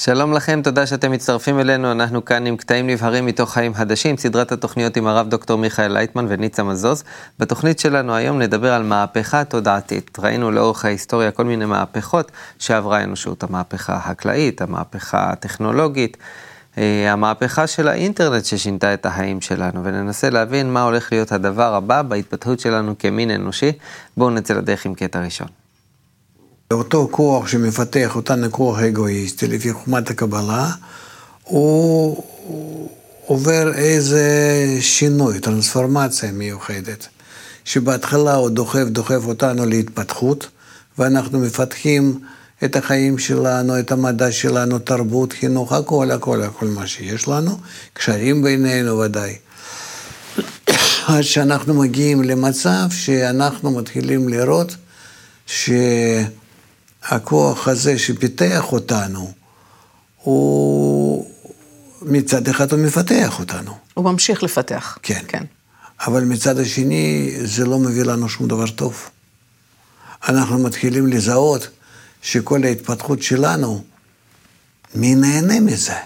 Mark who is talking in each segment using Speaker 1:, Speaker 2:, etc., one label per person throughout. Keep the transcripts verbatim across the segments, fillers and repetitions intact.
Speaker 1: שלום לכם, תודה שאתם מצטרפים אלינו, אנחנו כאן עם קטעים נבהרים מתוך חיים חדשים, סדרת התוכניות עם הרב דוקטור מיכאל לייטמן וניצה מזוז. בתוכנית שלנו היום נדבר על מהפכה תודעתית. ראינו לאורך ההיסטוריה כל מיני מהפכות שעברה האנושות, המהפכה החקלאית, המהפכה הטכנולוגית, המהפכה של האינטרנט ששינתה את החיים שלנו, וננסה להבין מה הולך להיות הדבר הבא בהתפתחות שלנו כמין אנושי. בואו נצא לדרך עם קטע ראשון.
Speaker 2: אותו כוח שמפתח אותנו כוח אגואיסטי לפי חוכמת הקבלה, הוא עובר איזה שינוי, טרנספורמציה מיוחדת, שבהתחלה הוא דוחף, דוחף אותנו להתפתחות, ואנחנו מפתחים את החיים שלנו, את המדע שלנו, תרבות, חינוך, הכל, הכל, הכל מה שיש לנו, קשרים בינינו ודאי. עד שאנחנו מגיעים למצב שאנחנו מתחילים לראות ש... הכוח הזה שפיתח אותנו, הוא מצד אחד הוא מפתח אותנו.
Speaker 3: הוא ממשיך לפתח.
Speaker 2: כן.
Speaker 3: כן.
Speaker 2: אבל מצד השני זה לא מביא לנו שום דבר טוב. אנחנו מתחילים לזהות שכל ההתפתחות שלנו, מי נהנה מזה?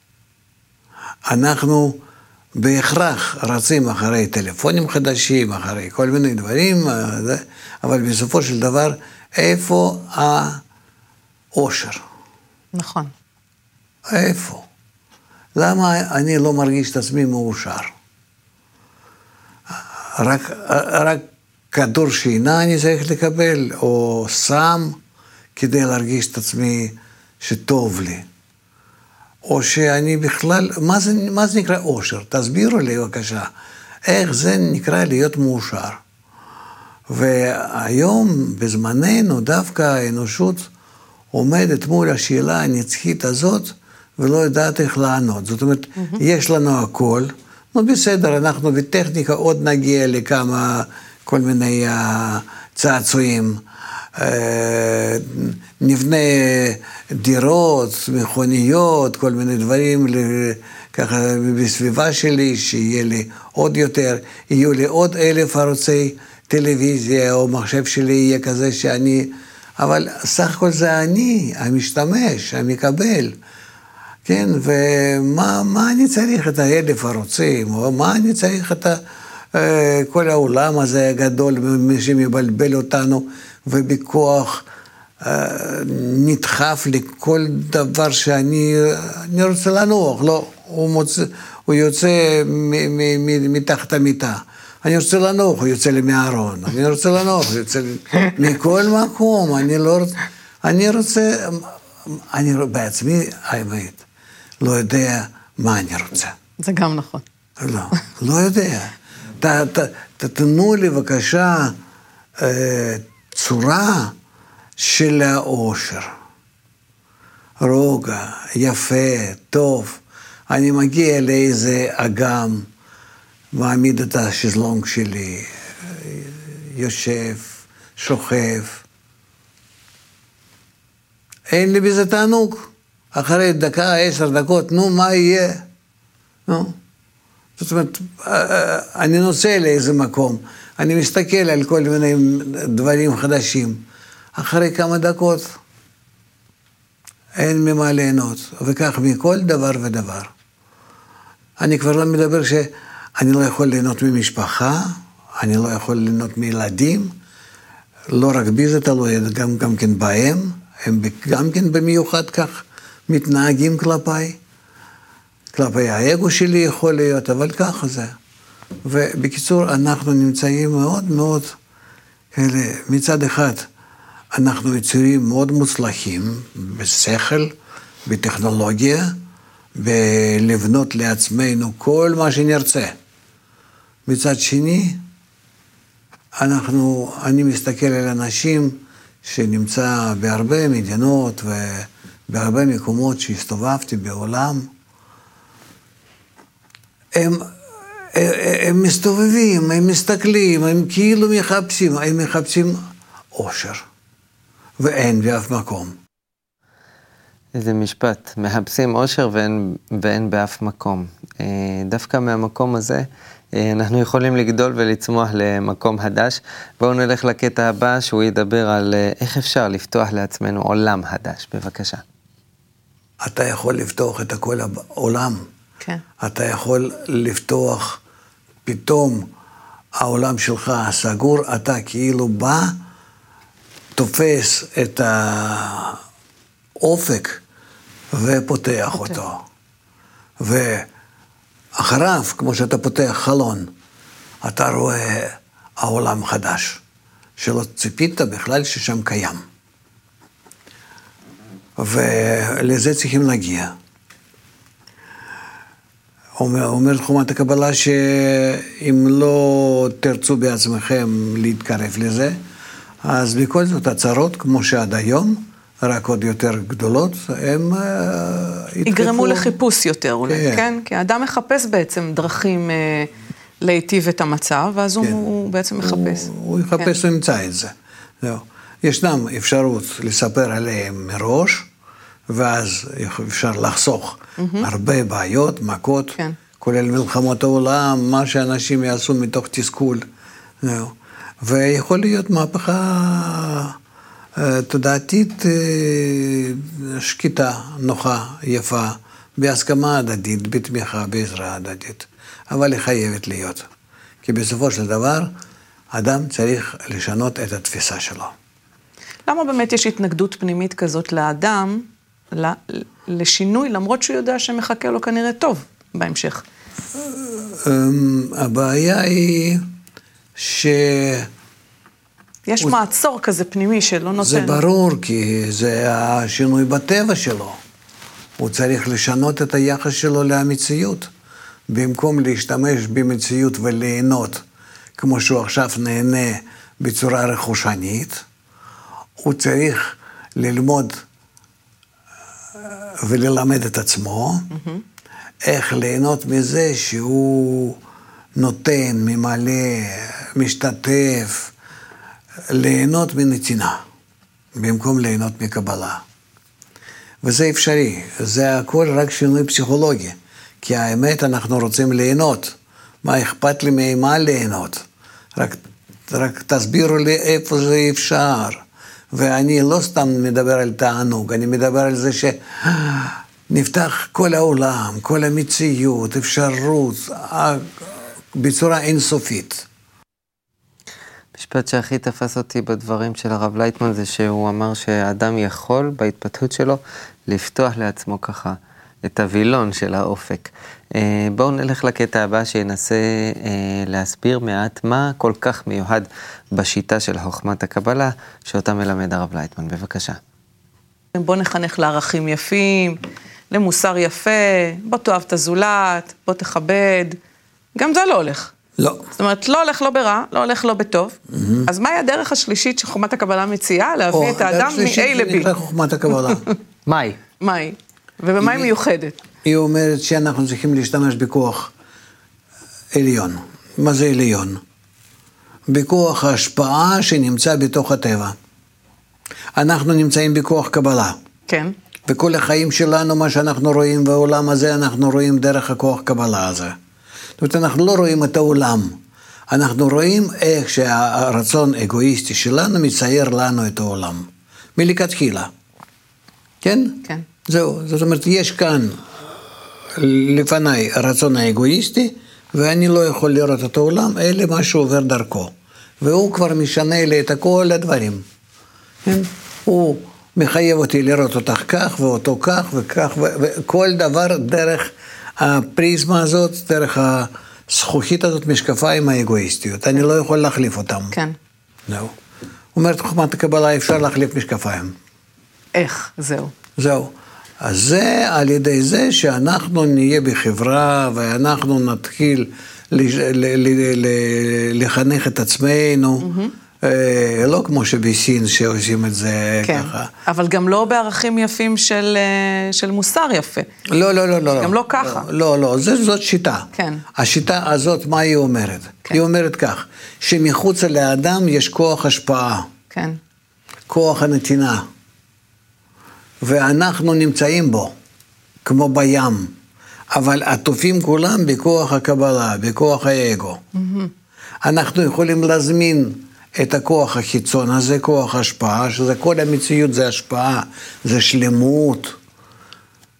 Speaker 2: אנחנו בהכרח רצים אחרי טלפונים חדשים, אחרי כל מיני דברים, אבל בסופו של דבר, איפה האושר?
Speaker 3: נכון.
Speaker 2: איפה? למה אני לא מרגיש את עצמי מאושר? רק, רק כדור שינה אני צריך לקבל, או סם, כדי להרגיש את עצמי שטוב לי. או שאני בכלל, מה זה, מה זה נקרא אושר? תסבירו לי בבקשה. איך זה נקרא להיות מאושר? והיום, בזמננו, דווקא האנושות עומדת מול השאלה הנצחית הזאת, ולא יודעת איך לענות. זאת אומרת, mm-hmm. יש לנו הכל, נו בסדר, אנחנו בטכניקה עוד נגיע לכמה, כל מיני uh, צעצועים, uh, נבנה דירות, מכוניות, כל מיני דברים, ככה בסביבה שלי, שיהיה לי עוד יותר, יהיו לי עוד אלף ערוצי, טלוויזיה או מחשב שלי יהיה כזה שאני, אבל סך הכל זה אני, המשתמש, המקבל, כן, ומה מה אני צריך את האלף ערוצים, או מה אני צריך את ה, כל העולם הזה הגדול שמבלבל אותנו, ובכוח נדחף לכל דבר שאני אני רוצה לנוח, לא, הוא, מוצא, הוא יוצא מתחת המיטה. אני רוצה לנוח, הוא יוצא לי מהארון, אני רוצה לנוח, הוא יוצא לי מכל מקום, אני לא רוצה, אני רוצה, אני בעצמי, האמת, לא יודע מה אני רוצה.
Speaker 3: זה גם נכון.
Speaker 2: לא, לא יודע. ת, ת, ת, תנו לי בבקשה אה, צורה של האושר. רוגע, יפה, טוב. אני מגיע לאיזה אגם, מעמיד את השזלונג שלי, יושב, שוכב. אין לי בזה תענוג. אחרי דקה, עשר דקות, נו, מה יהיה? נו. זאת אומרת, אני נוסע לאיזה מקום, אני מסתכל על כל מיני דברים חדשים. אחרי כמה דקות, אין ממה ליהנות, וכך מכל דבר ודבר. אני כבר לא מדבר ש... אני לא יכול ליהנות ממשפחה, אני לא יכול ליהנות מילדים, לא רק בי זה תלוי, גם, גם כן בהם, הם גם כן במיוחד כך מתנהגים כלפיי, כלפי האגו שלי יכול להיות, אבל ככה זה. ובקיצור, אנחנו נמצאים מאוד מאוד, כאלה, מצד אחד, אנחנו יצורים מאוד מוצלחים, בשכל, בטכנולוגיה, ולבנות לעצמנו כל מה שנרצה. מצד שני, אנחנו, אני מסתכל על אנשים שנמצא בהרבה מדינות ובהרבה מקומות שהסתובבתי בעולם, הם, הם מסתובבים, הם מסתכלים, הם כאילו מחפשים, הם מחפשים אושר, ואין באף מקום.
Speaker 1: איזה משפט, מחפשים אושר ואין, ואין באף מקום. דווקא מהמקום הזה, אנחנו יכולים לגדול ולצמוח למקום חדש. בואו נלך לקטע הבא שהוא ידבר על איך אפשר לפתוח לעצמנו עולם חדש. בבקשה.
Speaker 2: אתה יכול לפתוח את כל העולם.
Speaker 3: כן.
Speaker 2: אתה יכול לפתוח פתאום העולם שלך סגור, אתה כאילו בא, תופס את האופק ופותח אותו. ואחריו, כמו שאתה פותח חלון, אתה רואה העולם חדש, שלא ציפית בכלל ששם קיים. ולזה צריכים להגיע. אומר, אומרת חומת הקבלה שאם לא תרצו בעצמכם להתקרב לזה, אז בכל זאת הצרות, כמו שעד היום, רק עוד יותר גדולות, הם uh,
Speaker 3: יגרמו לחיפוש יותר אולי, כן? כן? כי האדם מחפש בעצם דרכים uh, להיטיב את המצב, ואז כן. הוא בעצם מחפש.
Speaker 2: הוא, הוא יחפש כן. וימצא את זה. זהו. ישנם אפשרות לספר עליהם מראש, ואז אפשר לחסוך mm-hmm. הרבה בעיות, מכות, כן. כולל מלחמות העולם, מה שאנשים יעשו מתוך תסכול. זהו. ויכול להיות מהפכה תודעתית שקטה, נוחה, יפה, בהסכמה הדדית, בתמיכה, בעזרה הדדית. אבל היא חייבת להיות. כי בסופו של דבר, אדם צריך לשנות את התפיסה שלו.
Speaker 3: למה באמת יש התנגדות פנימית כזאת לאדם, לשינוי, למרות שהוא יודע שמחכה לו כנראה טוב בהמשך?
Speaker 2: הבעיה היא ש...
Speaker 3: יש הוא... מעצור כזה פנימי שלא נותן.
Speaker 2: זה ברור, כי זה השינוי בטבע שלו. הוא צריך לשנות את היחס שלו למציאות. במקום להשתמש במציאות וליהנות, כמו שהוא עכשיו נהנה בצורה רכושנית, הוא צריך ללמוד וללמד את עצמו, mm-hmm. איך ליהנות מזה שהוא נותן, ממלא, משתתף, ליהנות מנתינה, במקום ליהנות מקבלה. וזה אפשרי, זה הכל רק שינוי פסיכולוגי, כי האמת אנחנו רוצים ליהנות. מה אכפת לי ממה ליהנות? רק, רק תסבירו לי איפה זה אפשר. ואני לא סתם מדבר על תענוג, אני מדבר על זה שנפתח כל העולם, כל המציאות, אפשרות, בצורה אינסופית.
Speaker 1: משפט שהכי תפס אותי בדברים של הרב לייטמן זה שהוא אמר שהאדם יכול בהתפתחות שלו לפתוח לעצמו ככה את הווילון של האופק. בואו נלך לקטע הבא שינסה להסביר מעט מה כל כך מיוחד בשיטה של חוכמת הקבלה שאותה מלמד הרב לייטמן. בבקשה.
Speaker 3: בוא נחנך לערכים יפים, למוסר יפה, בוא תאהב את הזולת, בוא תכבד. גם זה לא הולך.
Speaker 2: לא.
Speaker 3: זאת אומרת, לא הולך לא ברע, לא הולך לא בטוב. Mm-hmm. אז מהי הדרך השלישית שחוכמת הקבלה מציעה? להביא או, את האדם מ-A ל-B.
Speaker 2: הדרך השלישית זה נקרא חוכמת הקבלה.
Speaker 1: מהי?
Speaker 3: מהי? ובמה היא מיוחדת?
Speaker 2: היא אומרת שאנחנו צריכים להשתמש בכוח עליון. מה זה עליון? בכוח ההשפעה שנמצא בתוך הטבע. אנחנו נמצאים בכוח קבלה.
Speaker 3: כן.
Speaker 2: וכל החיים שלנו, מה שאנחנו רואים בעולם הזה, אנחנו רואים דרך הכוח קבלה הזה. זאת אומרת, אנחנו לא רואים את העולם. אנחנו רואים איך שהרצון האגואיסטי שלנו מצייר לנו את העולם. מלכתחילה. כן?
Speaker 3: כן.
Speaker 2: זהו. זאת אומרת, יש כאן לפניי הרצון האגואיסטי, ואני לא יכול לראות את העולם, אלא מה שעובר דרכו. והוא כבר משנה לי את כל הדברים. כן? הוא מחייב אותי לראות אותך כך, ואותו כך, וכך, וכל דבר דרך הפריזמה הזאת, דרך הזכוכית הזאת, משקפיים האגואיסטיות. אני לא יכול להחליף אותם.
Speaker 3: כן.
Speaker 2: זהו. אומרת חוכמת הקבלה, אפשר להחליף משקפיים.
Speaker 3: איך? זהו.
Speaker 2: זהו. אז זה על ידי זה שאנחנו נהיה בחברה, ואנחנו נתחיל לחנך את עצמנו, לא כמו שבסין שעושים את זה ככה.
Speaker 3: אבל גם לא בערכים יפים של מוסר יפה.
Speaker 2: לא, לא, לא, לא.
Speaker 3: גם לא ככה.
Speaker 2: לא, לא, זאת שיטה.
Speaker 3: כן.
Speaker 2: השיטה הזאת, מה היא אומרת? היא אומרת כך, שמחוץ לאדם יש כוח השפעה.
Speaker 3: כן.
Speaker 2: כוח הנתינה. ואנחנו נמצאים בו, כמו בים. אבל עטופים כולם בכוח הקבלה, בכוח האגו. Mm-hmm. אנחנו יכולים להזמין את הכוח החיצון הזה, כוח השפעה, שזה כל המציאות זה השפעה, זה שלמות,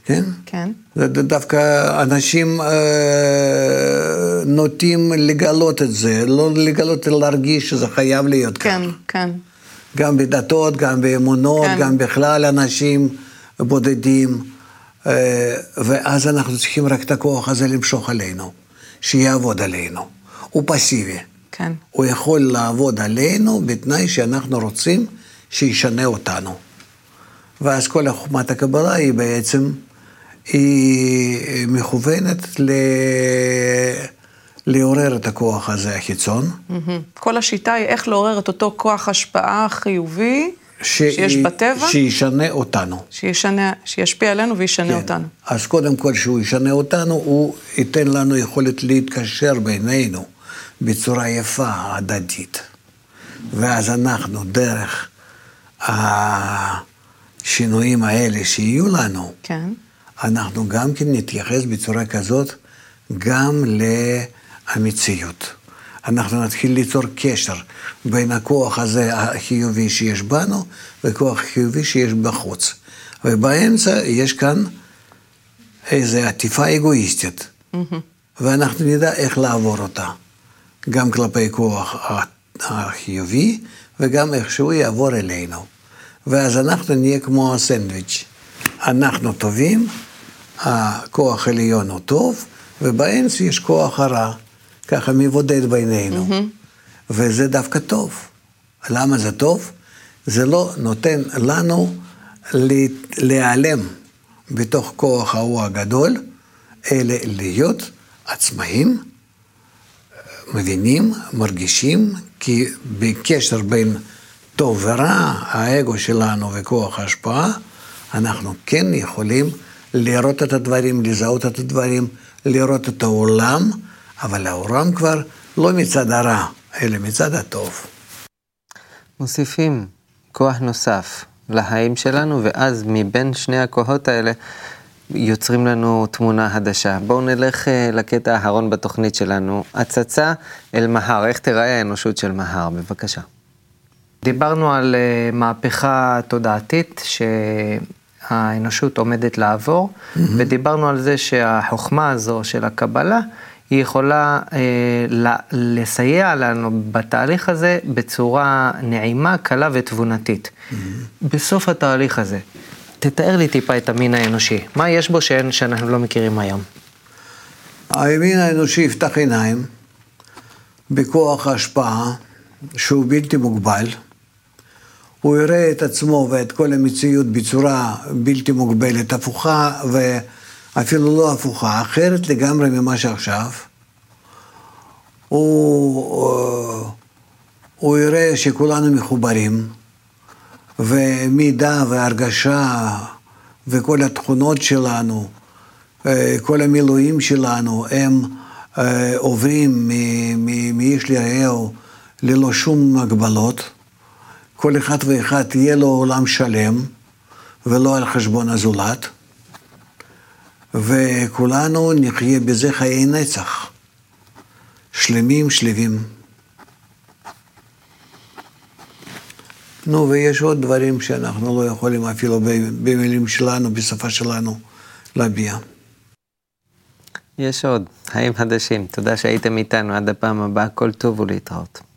Speaker 2: כן?
Speaker 3: כן.
Speaker 2: זה דווקא אנשים אה, נוטים לגלות את זה, לא לגלות, אלא להרגיש שזה חייב להיות
Speaker 3: כן,
Speaker 2: כך.
Speaker 3: כן.
Speaker 2: גם בדתות, גם באמונות,
Speaker 3: כן.
Speaker 2: גם בכלל אנשים בודדים, אה, ואז אנחנו צריכים רק את הכוח הזה למשוך עלינו, שיעבוד עלינו. הוא פסיבי.
Speaker 3: כן.
Speaker 2: הוא יכול לעבוד עלינו בתנאי שאנחנו רוצים שישנה אותנו. ואז כל חוכמת הקבלה היא בעצם, היא מכוונת ל... לעורר את הכוח הזה החיצון.
Speaker 3: כל השיטה היא איך לעורר את אותו כוח השפעה חיובי
Speaker 2: ש...
Speaker 3: שיש בטבע.
Speaker 2: שישנה אותנו.
Speaker 3: שישנה, שישפיע עלינו וישנה
Speaker 2: כן.
Speaker 3: אותנו.
Speaker 2: אז קודם כל שהוא ישנה אותנו, הוא ייתן לנו יכולת להתקשר בינינו בצורה יפה, הדדית. ואז אנחנו דרך השינויים האלה שיהיו לנו,
Speaker 3: כן.
Speaker 2: אנחנו גם כן נתייחס בצורה כזאת גם למציאות. אנחנו נתחיל ליצור קשר בין הכוח הזה החיובי שיש בנו וכוח חיובי שיש בחוץ. ובאמצע יש כאן איזו עטיפה אגואיסטית, mm-hmm. ואנחנו נדע איך לעבור אותה, גם כלפי כוח החיובי וגם איך שהוא יעבור אלינו. ואז אנחנו נהיה כמו הסנדוויץ'. אנחנו טובים, הכוח העליון הוא טוב, ובאמצע יש כוח הרע, ככה מבודד בינינו. Mm-hmm. וזה דווקא טוב. למה זה טוב? זה לא נותן לנו להיעלם בתוך כוח ההוא הגדול, אלא להיות עצמאים, מבינים, מרגישים, כי בקשר בין טוב ורע, האגו שלנו וכוח ההשפעה, אנחנו כן יכולים לראות את הדברים, לזהות את הדברים, לראות את העולם, אבל העולם כבר לא מצד הרע, אלא מצד הטוב.
Speaker 1: מוסיפים כוח נוסף לחיים שלנו, ואז מבין שני הכוחות האלה יוצרים לנו תמונה חדשה. בואו נלך לקטע האחרון בתוכנית שלנו, הצצה אל מהר. איך תראה האנושות של מהר? בבקשה. דיברנו על מהפכה תודעתית שהאנושות עומדת לעבור, mm-hmm. ודיברנו על זה שהחוכמה הזו של הקבלה, היא יכולה אה, לסייע לנו בתהליך הזה בצורה נעימה, קלה ותבונתית. Mm-hmm. בסוף התהליך הזה, תתאר לי טיפה את המין האנושי. מה יש בו שאין, שאנחנו לא מכירים היום?
Speaker 2: המין האנושי יפתח עיניים בכוח ההשפעה שהוא בלתי מוגבל. הוא יראה את עצמו ואת כל המציאות בצורה בלתי מוגבלת, הפוכה ואפילו לא הפוכה, אחרת לגמרי ממה שעכשיו. הוא, הוא יראה שכולנו מחוברים, ומידע והרגשה וכל התכונות שלנו, כל המילואים שלנו, הם עוברים מאיש לרעהו ללא שום הגבלות. כל אחד ואחד תהיה לו עולם שלם, ולא על חשבון הזולת, וכולנו נחיה בזה חיי נצח, שלמים שלבים. נו, ויש עוד דברים שאנחנו לא יכולים אפילו במילים שלנו, בשפה שלנו, להביע.
Speaker 1: יש עוד, חיים חדשים. תודה שהייתם איתנו, עד הפעם הבאה, כל טוב ולהתראות.